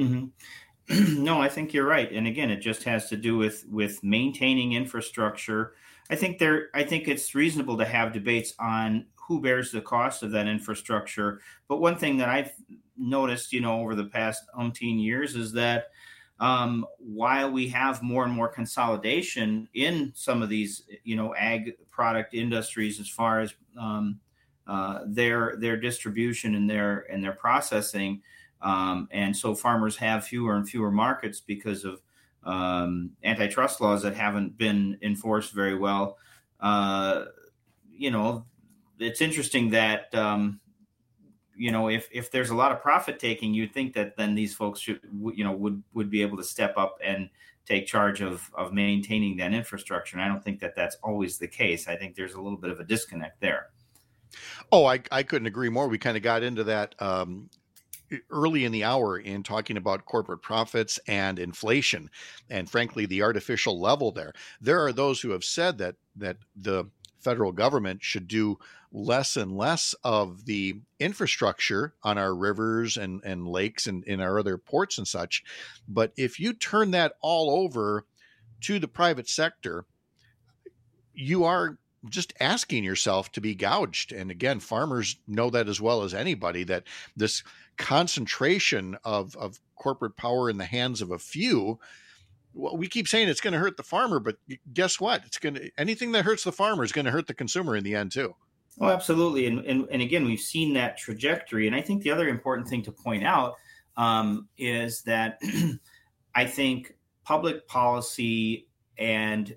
Speaker 32: Mm-hmm. No, I think you're right. And again, it just has to do with maintaining infrastructure. I think it's reasonable to have debates on who bears the cost of that infrastructure. But one thing that I've noticed, over the past umpteen years is that while we have more and more consolidation in some of these, ag product industries, as far as their distribution and their processing, and so farmers have fewer and fewer markets because of antitrust laws that haven't been enforced very well. It's interesting that if there's a lot of profit taking, you'd think that then these folks would be able to step up and take charge of maintaining that infrastructure. And I don't think that that's always the case. I think there's a little bit of a disconnect there.
Speaker 22: Oh, I couldn't agree more. We kind of got into that early in the hour in talking about corporate profits and inflation, and frankly, the artificial level there. There are those who have said that the federal government should do less and less of the infrastructure on our rivers and lakes and in our other ports and such. But if you turn that all over to the private sector, you are just asking yourself to be gouged. And again, farmers know that as well as anybody, that this concentration of corporate power in the hands of a few, well, we keep saying it's going to hurt the farmer, but guess what? Anything that hurts the farmer is going to hurt the consumer in the end too.
Speaker 32: Oh, absolutely. And again, we've seen that trajectory. And I think the other important thing to point out is that I think public policy and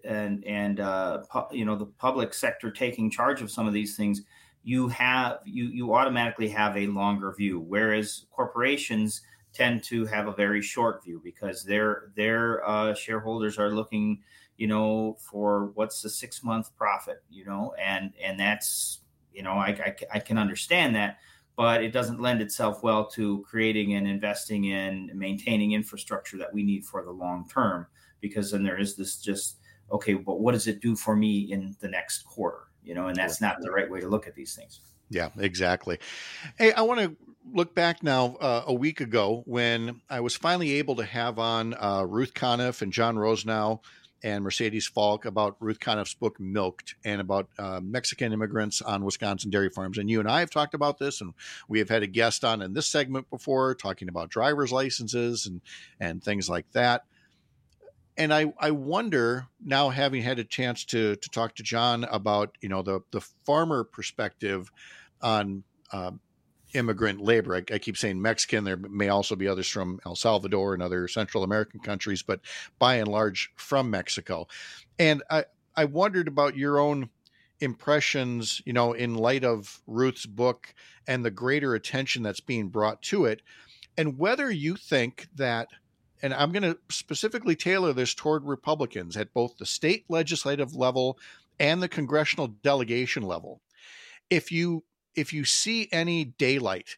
Speaker 32: the public sector taking charge of some of these things, you automatically have a longer view, whereas corporations tend to have a very short view because their shareholders are looking, for what's the 6-month profit, and that's, I can understand that, but it doesn't lend itself well to creating and investing in maintaining infrastructure that we need for the long term, because then there is this just, okay, but what does it do for me in the next quarter? And that's not the right way to look at these things.
Speaker 22: Yeah, exactly. Hey, I want to look back now a week ago when I was finally able to have on Ruth Conniff and John Rosenau and Mercedes Falk about Ruth Conniff's book Milked, and about Mexican immigrants on Wisconsin dairy farms. And you and I have talked about this, and we have had a guest on in this segment before talking about driver's licenses and things like that. And I wonder now, having had a chance to talk to John about, the farmer perspective on immigrant labor. I keep saying Mexican. There may also be others from El Salvador and other Central American countries, but by and large from Mexico. And I wondered about your own impressions, in light of Ruth's book and the greater attention that's being brought to it, and whether you think that, and I'm going to specifically tailor this toward Republicans at both the state legislative level and the congressional delegation level, if you see any daylight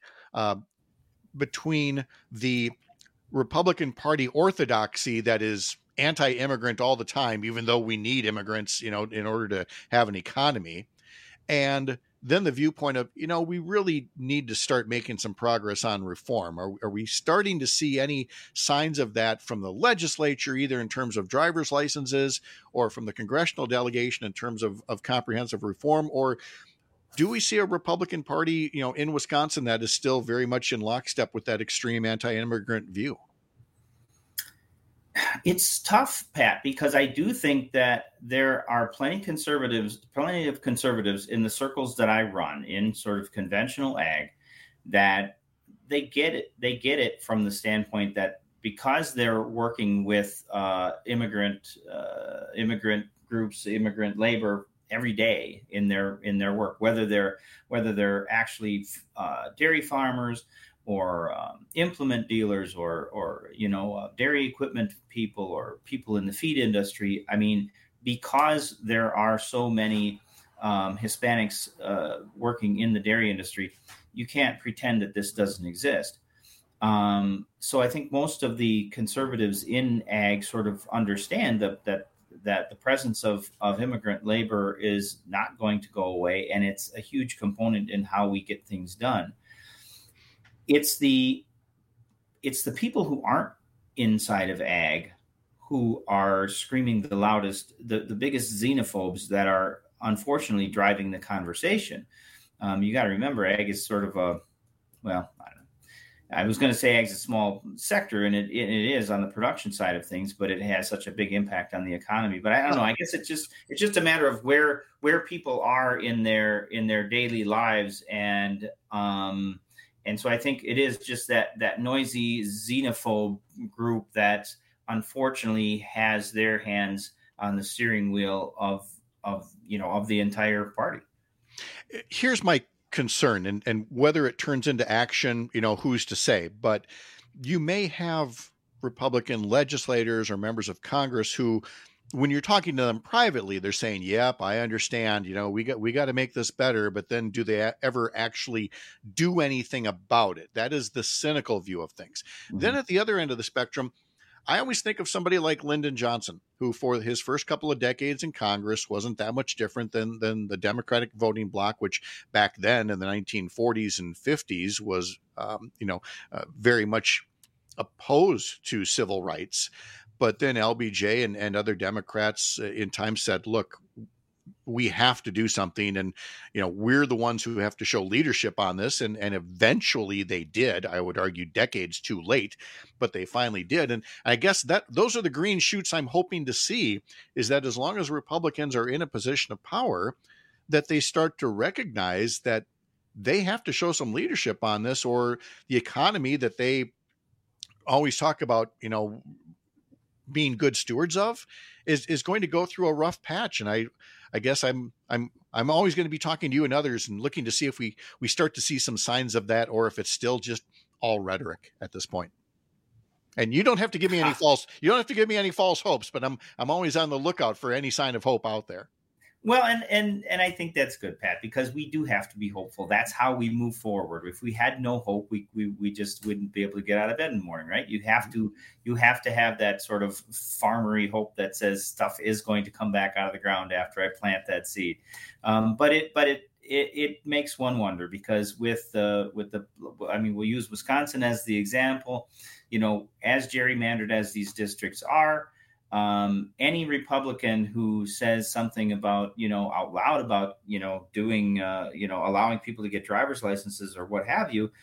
Speaker 22: between the Republican Party orthodoxy that is anti-immigrant all the time, even though we need immigrants, in order to have an economy, and then the viewpoint of, we really need to start making some progress on reform. Are we starting to see any signs of that from the legislature, either in terms of driver's licenses or from the congressional delegation in terms of comprehensive reform? Or do we see a Republican Party, in Wisconsin that is still very much in lockstep with that extreme anti-immigrant view?
Speaker 32: It's tough, Pat, because I do think that there are plenty of conservatives in the circles that I run in sort of conventional ag, that they get it. They get it from the standpoint that because they're working with immigrant groups, immigrant labor every day in their work, whether they're actually dairy farmers or implement dealers or dairy equipment people or people in the feed industry. I mean, because there are so many Hispanics working in the dairy industry, you can't pretend that this doesn't exist. So I think most of the conservatives in ag sort of understand that the presence of immigrant labor is not going to go away, and it's a huge component in how we get things done. It's the people who aren't inside of ag who are screaming the loudest, the biggest xenophobes that are unfortunately driving the conversation. You got to remember, ag is sort of I was going to say ag's a small sector, and it is on the production side of things, but it has such a big impact on the economy. But I don't know. I guess it's just a matter of where people are in their daily lives, and so I think it is just that noisy xenophobe group that unfortunately has their hands on the steering wheel of the entire party.
Speaker 22: Here's my concern, and whether it turns into action, who's to say, but you may have Republican legislators or members of Congress who, when you're talking to them privately, they're saying, yep, I understand, we got to make this better, but then do they ever actually do anything about it? That is the cynical view of things. Mm-hmm. Then at the other end of the spectrum, I always think of somebody like Lyndon Johnson, who for his first couple of decades in Congress wasn't that much different than the Democratic voting bloc, which back then in the 1940s and 50s was, very much opposed to civil rights. But then LBJ and other Democrats in time said, look, we have to do something. And, we're the ones who have to show leadership on this. And eventually they did. I would argue decades too late, but they finally did. And I guess those are the green shoots I'm hoping to see, is that as long as Republicans are in a position of power, that they start to recognize that they have to show some leadership on this, or the economy that they always talk about, being good stewards of is going to go through a rough patch. And I guess I'm always going to be talking to you and others and looking to see if we start to see some signs of that, or if it's still just all rhetoric at this point. And you don't have to give me any false hopes, but I'm always on the lookout for any sign of hope out there.
Speaker 32: Well, and I think that's good, Pat, because we do have to be hopeful. That's how we move forward. If we had no hope, we just wouldn't be able to get out of bed in the morning, right? You have to have that sort of farmery hope that says stuff is going to come back out of the ground after I plant that seed. But it makes one wonder, because we'll use Wisconsin as the example. As gerrymandered as these districts are, any Republican who says something about, out loud about, doing, allowing people to get driver's licenses or what have you,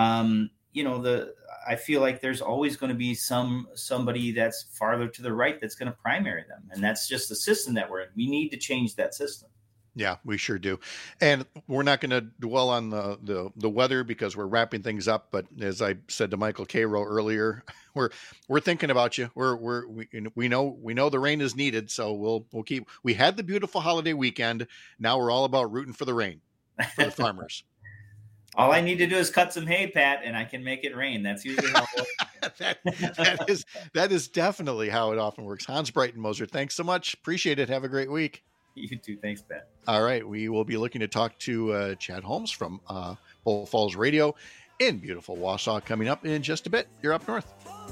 Speaker 32: I feel like there's always going to be somebody that's farther to the right that's going to primary them. And that's just the system that we're in. We need to change that system.
Speaker 22: Yeah, we sure do. And we're not going to dwell on the weather because we're wrapping things up. But as I said to Michael Cairo earlier, we're thinking about you. We know the rain is needed. So we'll keep. We had the beautiful holiday weekend. Now we're all about rooting for the rain for the farmers.
Speaker 32: All I need to do is cut some hay, Pat, and I can make it rain. That's usually how it
Speaker 22: works. that is definitely how it often works. Hans Breitenmoser, thanks so much. Appreciate it. Have a great week.
Speaker 32: You too. Thanks, Ben.
Speaker 22: All right. We will be looking to talk to Chad Holmes from Bull Falls Radio in beautiful Wausau coming up in just a bit. You're Up North.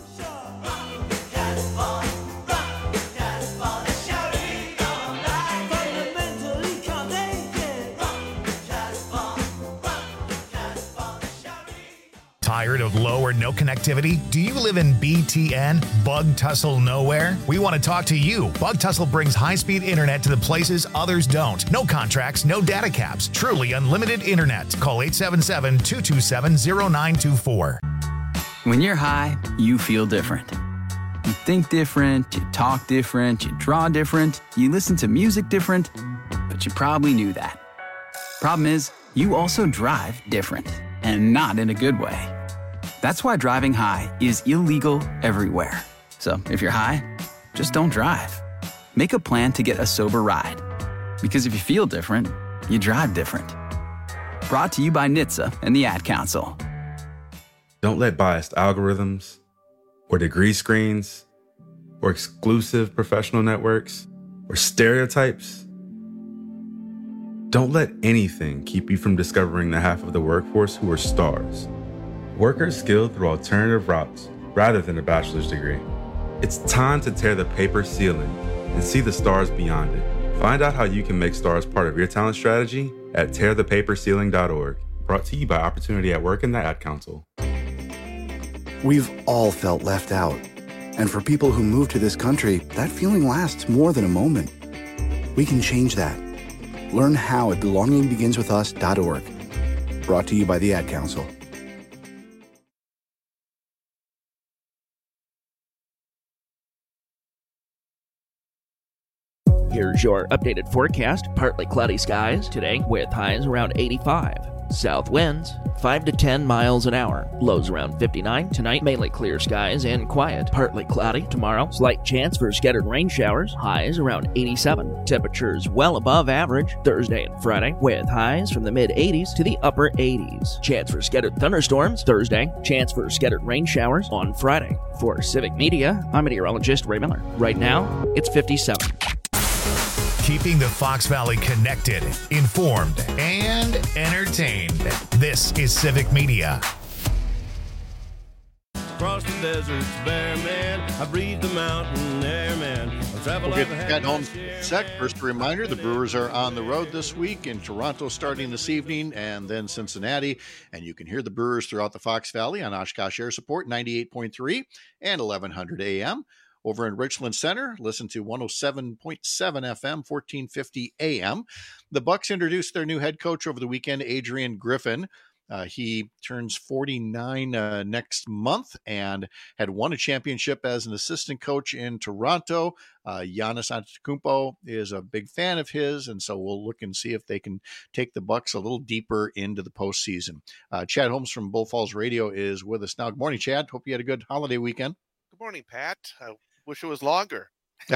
Speaker 1: Tired of low or no connectivity? Do you live in BTN, Bug Tussle Nowhere? We want to talk to you. Bug Tussle brings high-speed internet to the places others don't. No contracts, no data caps. Truly unlimited internet. Call 877-227-0924.
Speaker 2: When you're high, you feel different. You think different, you talk different, you draw different, you listen to music different, but you probably knew that. Problem is, you also drive different, and not in a good way. That's why driving high is illegal everywhere. So if you're high, just don't drive. Make a plan to get a sober ride. Because if you feel different, you drive different. Brought to you by NHTSA and the Ad Council.
Speaker 3: Don't let biased algorithms or degree screens or exclusive professional networks or stereotypes. Don't let anything keep you from discovering the half of the workforce who are stars. Workers skilled through alternative routes rather than a bachelor's degree. It's time to tear the paper ceiling and see the stars beyond it. Find out how you can make stars part of your talent strategy at tearthepaperceiling.org. Brought to you by Opportunity at Work and the Ad Council.
Speaker 20: We've all felt left out. And for people who move to this country, that feeling lasts more than a moment. We can change that. Learn how at belongingbeginswithus.org. Brought to you by the Ad Council.
Speaker 5: Here's your updated forecast. Partly cloudy skies today with highs around 85. South winds 5 to 10 miles an hour. Lows around 59. Tonight, mainly clear skies and quiet. Partly cloudy tomorrow. Slight chance for scattered rain showers. Highs around 87. Temperatures well above average Thursday and Friday with highs from the mid-80s to the upper 80s. Chance for scattered thunderstorms Thursday. Chance for scattered rain showers on Friday. For Civic Media, I'm meteorologist Ray Miller. Right now, it's 57.
Speaker 1: Keeping the Fox Valley connected, informed, and entertained. This is Civic Media.
Speaker 6: Across the deserts, bare man, I breathe the mountain air, man.
Speaker 22: We'll get that home sec. First, a reminder, the Brewers are on the road this week in Toronto starting this evening and then Cincinnati. And you can hear the Brewers throughout the Fox Valley on Oshkosh Air Support 98.3 and 1100 AM. Over in Richland Center, listen to 107.7 FM, 1450 AM. The Bucks introduced their new head coach over the weekend, Adrian Griffin. He turns 49 next month and had won a championship as an assistant coach in Toronto. Giannis Antetokounmpo is a big fan of his, and so we'll look and see if they can take the Bucks a little deeper into the postseason. Chad Holmes from Bull Falls Radio is with us now. Good morning, Chad. Hope you had a good holiday weekend.
Speaker 7: Good morning, Pat. Wish it was longer.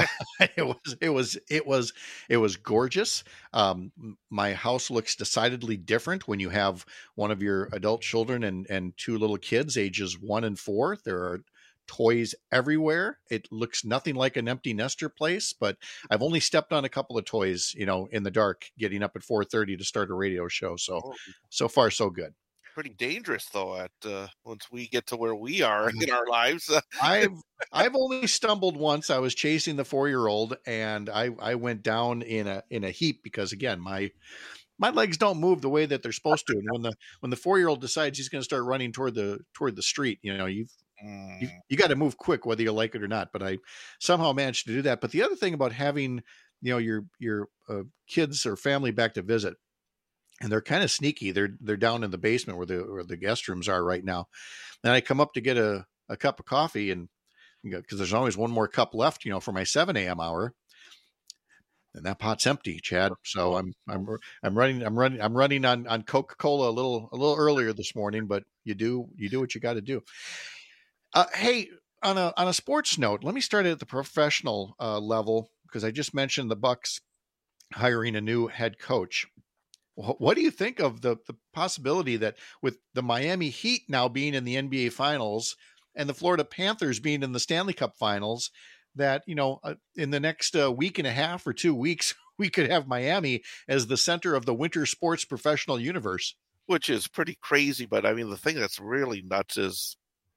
Speaker 22: It was gorgeous. My house looks decidedly different when you have one of your adult children and two little kids, ages 1 and 4. There are toys everywhere. It looks nothing like an empty nester place, but I've only stepped on a couple of toys, in the dark, getting up at 4:30 to start a radio show. So far, so good.
Speaker 7: Pretty dangerous though at once we get to where we are in our lives.
Speaker 22: I've only stumbled once. I was chasing the 4-year-old and I went down in a heap because again my legs don't move the way that they're supposed to. And when the 4-year-old decides he's going to start running toward the street, you got to move quick whether you like it or not. But I somehow managed to do that. But the other thing about having your kids or family back to visit. And they're kind of sneaky. They're down in the basement where the guest rooms are right now. And I come up to get a cup of coffee, and because there's always one more cup left, for my 7 a.m. hour. And that pot's empty, Chad. So I'm running on Coca-Cola a little earlier this morning. But you do what you got to do. Hey, on a sports note, let me start at the professional level because I just mentioned the Bucks hiring a new head coach. What do you think of the possibility that with the Miami Heat now being in the NBA Finals and the Florida Panthers being in the Stanley Cup Finals, that, in the next week and a half or 2 weeks, we could have Miami as the center of the winter sports professional universe?
Speaker 7: Which is pretty crazy. But I mean, the thing that's really nuts is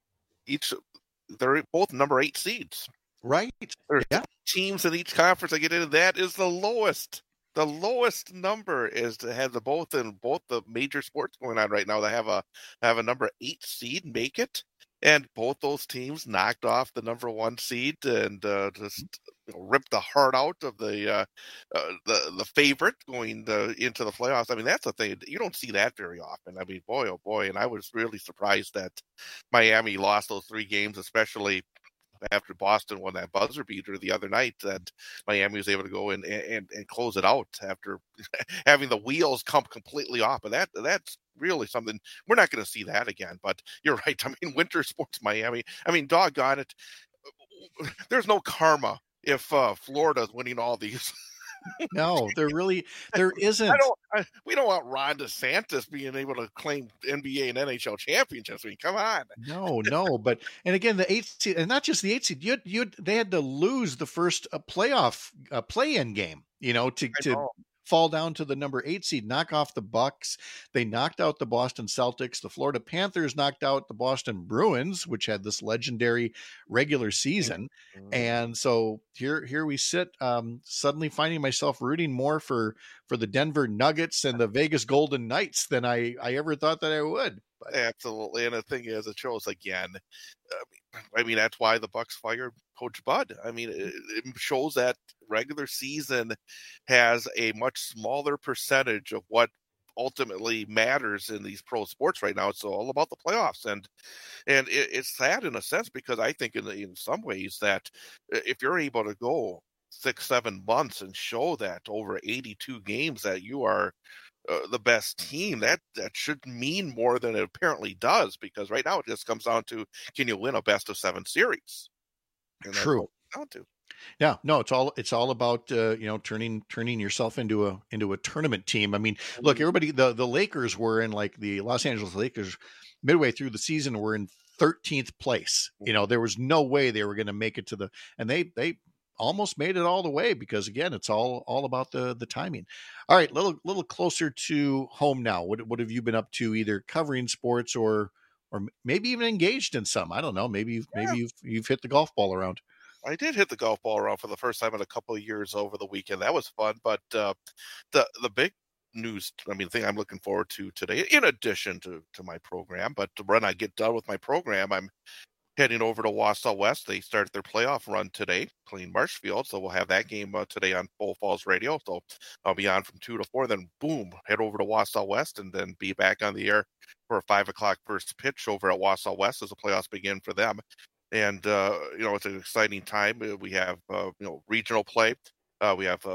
Speaker 7: they're both number 8 seeds.
Speaker 22: Right.
Speaker 7: There's teams in each conference that get into that is the lowest. The lowest number is to have both the major sports going on right now. They have a number 8 seed make it, and both those teams knocked off the number 1 seed and just ripped the heart out of the favorite going into the playoffs. I mean, that's the thing. You don't see that very often. I mean, boy, oh boy. And I was really surprised that Miami lost those 3 games, especially after Boston won that buzzer beater the other night, that Miami was able to go and close it out after having the wheels come completely off. And that's really something. We're not going to see that again. But you're right. I mean, winter sports Miami. I mean, doggone it. There's no karma if Florida's winning all these.
Speaker 22: No, there isn't.
Speaker 7: We don't want Ron DeSantis being able to claim NBA and NHL championships. I mean, come on.
Speaker 22: No, but and again, the 8th seed, and not just the 8th seed. They had to lose the first playoff play-in game, to fall down to the number 8 seed, knock off the Bucks. They knocked out the Boston Celtics. The Florida Panthers knocked out the Boston Bruins, which had this legendary regular season. Mm-hmm. And so here we sit, suddenly finding myself rooting more for the Denver Nuggets and the Vegas Golden Knights than I ever thought that I would. But
Speaker 7: absolutely. And the thing is, it shows again, I mean, that's why the Bucks fired Coach Bud. I mean, it shows that regular season has a much smaller percentage of what ultimately matters in these pro sports right now. It's all about the playoffs, and it's sad in a sense, because I think in some ways that if you're able to go 6-7 months and show that over 82 games that you are the best team, that should mean more than it apparently does, because right now it just comes down to, can you win a best of 7 series? And
Speaker 22: True.
Speaker 7: Down to.
Speaker 22: Yeah, no, it's all about turning yourself into a tournament team. I mean, look, everybody, the Lakers were in, like, the Los Angeles Lakers midway through the season were in 13th place. There was no way they were going to make it to and they almost made it all the way, because again, it's all about the timing. All right, little closer to home now. What have you been up to, either covering sports or maybe even engaged in some? I don't know. Maybe you've hit the golf ball around.
Speaker 7: I did hit the golf ball around for the first time in a couple of years over the weekend. That was fun. But the big news, thing I'm looking forward to today, in addition to my program, but when I get done with my program, I'm heading over to Wausau West. They started their playoff run today, playing Marshfield. So we'll have that game today on Bull Falls Radio. So I'll be on from 2 to 4. Then boom, head over to Wausau West, and then be back on the air for a 5 o'clock first pitch over at Wausau West as the playoffs begin for them. And it's an exciting time. We have regional play. We have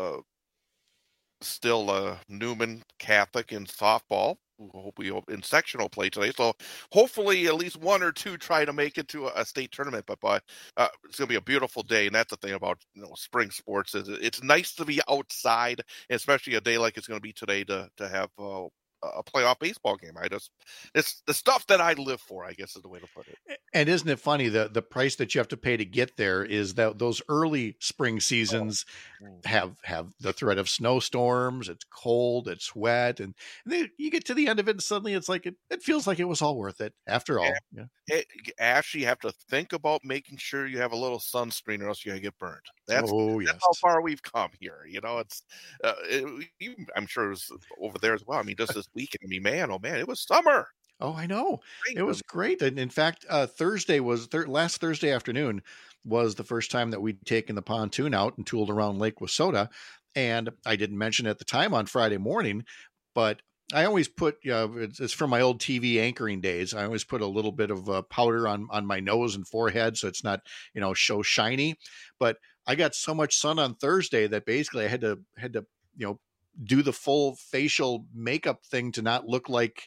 Speaker 7: still Newman Catholic in softball. We'll be in sectional play today, so hopefully at least 1 or 2 try to make it to a state tournament. But it's going to be a beautiful day, and that's the thing about spring sports, is it's nice to be outside, especially a day like it's going to be today, to have a playoff baseball game. It's the stuff that I live for, I guess is the way to put it.
Speaker 22: And isn't it funny, the price that you have to pay to get there is that those early spring seasons have the threat of snowstorms. It's cold, it's wet, and then you get to the end of it, and suddenly it's like it feels like it was all worth it after all. Yeah.
Speaker 7: Ash, you have to think about making sure you have a little sunscreen, or else you're gonna get burned. That's
Speaker 22: yes.
Speaker 7: how far we've come here. It's I'm sure it was over there as well. Just this weekend, man, oh man, it was summer.
Speaker 22: Oh, I know. It was great. And in fact, Thursday was last Thursday afternoon was the first time that we'd taken the pontoon out and tooled around Lake Wissota. And I didn't mention it at the time on Friday morning, but I always put, it's from my old TV anchoring days. I always put a little bit of powder on my nose and forehead, so it's not, so shiny. But I got so much sun on Thursday that basically I had to do the full facial makeup thing to not look like,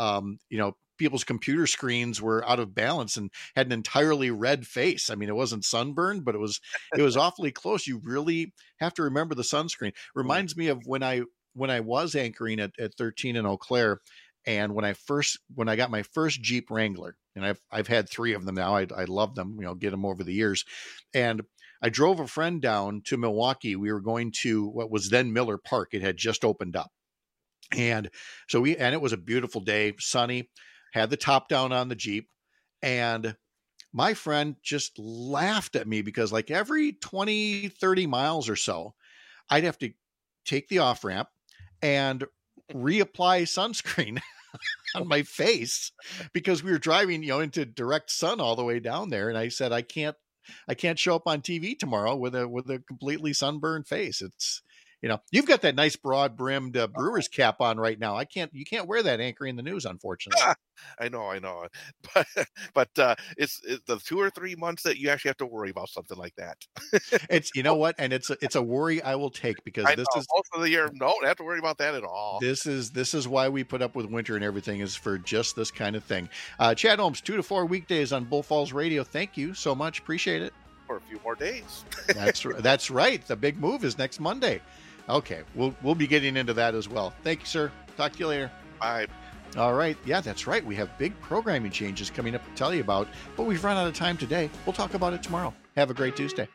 Speaker 22: people's computer screens were out of balance and had an entirely red face. It wasn't sunburned, but it was awfully close. You really have to remember the sunscreen. Reminds me of when I was anchoring at 13 in Eau Claire, and when I got my first Jeep Wrangler, and I've had 3 of them now. I love them, get them over the years. And I drove a friend down to Milwaukee. We were going to what was then Miller Park. It had just opened up. And so it was a beautiful day, sunny, had the top down on the Jeep. And my friend just laughed at me because, like, every 20, 30 miles or so, I'd have to take the off ramp and reapply sunscreen on my face because we were driving, into direct sun all the way down there. And I said, I can't show up on TV tomorrow with a completely sunburned face. It's, you've got that nice broad brimmed Brewers cap on right now. You can't wear that anchoring the news, unfortunately.
Speaker 7: I know. But it's the 2 or 3 months that you actually have to worry about something like that.
Speaker 22: It's, what? And it's a worry I will take, because this is
Speaker 7: most of the year. No, don't have to worry about that at all.
Speaker 22: This is why we put up with winter and everything, is for just this kind of thing. Chad Holmes, 2 to 4 weekdays on Bull Falls Radio. Thank you so much. Appreciate it.
Speaker 7: For a few more days.
Speaker 22: That's right. The big move is next Monday. Okay, we'll be getting into that as well. Thank you, sir. Talk to you later.
Speaker 7: Bye.
Speaker 22: All right. Yeah, that's right. We have big programming changes coming up to tell you about, but we've run out of time today. We'll talk about it tomorrow. Have a great Tuesday.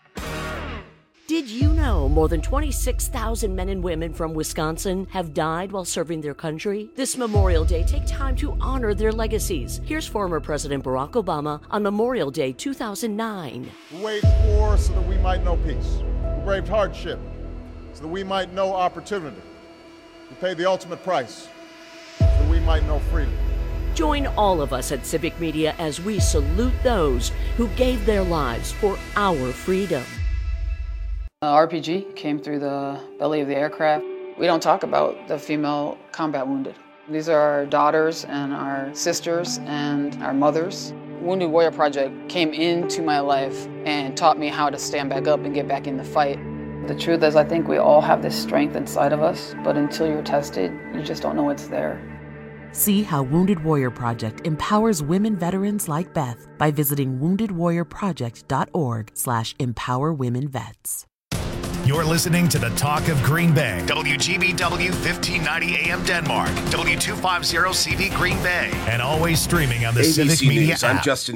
Speaker 8: Did you know more than 26,000 men and women from Wisconsin have died while serving their country? This Memorial Day, take time to honor their legacies. Here's former President Barack Obama on Memorial Day 2009.
Speaker 9: We waged war so that we might know peace. We braved hardship so that we might know opportunity. We paid the ultimate price so that we might know freedom.
Speaker 8: Join all of us at Civic Media as we salute those who gave their lives for our freedom.
Speaker 28: RPG came through the belly of the aircraft. We don't talk about the female combat wounded. These are our daughters and our sisters and our mothers. Wounded Warrior Project came into my life and taught me how to stand back up and get back in the fight. The truth is, I think we all have this strength inside of us, but until you're tested, you just don't know it's there.
Speaker 10: See how Wounded Warrior Project empowers women veterans like Beth by visiting woundedwarriorproject.org/empowerwomenvets.
Speaker 1: You're listening to the Talk of Green Bay. WGBW 1590 AM Denmark. W250 CV Green Bay. And always streaming on the
Speaker 11: ABC
Speaker 1: Civic Media
Speaker 11: News,
Speaker 1: app.
Speaker 11: I'm Justin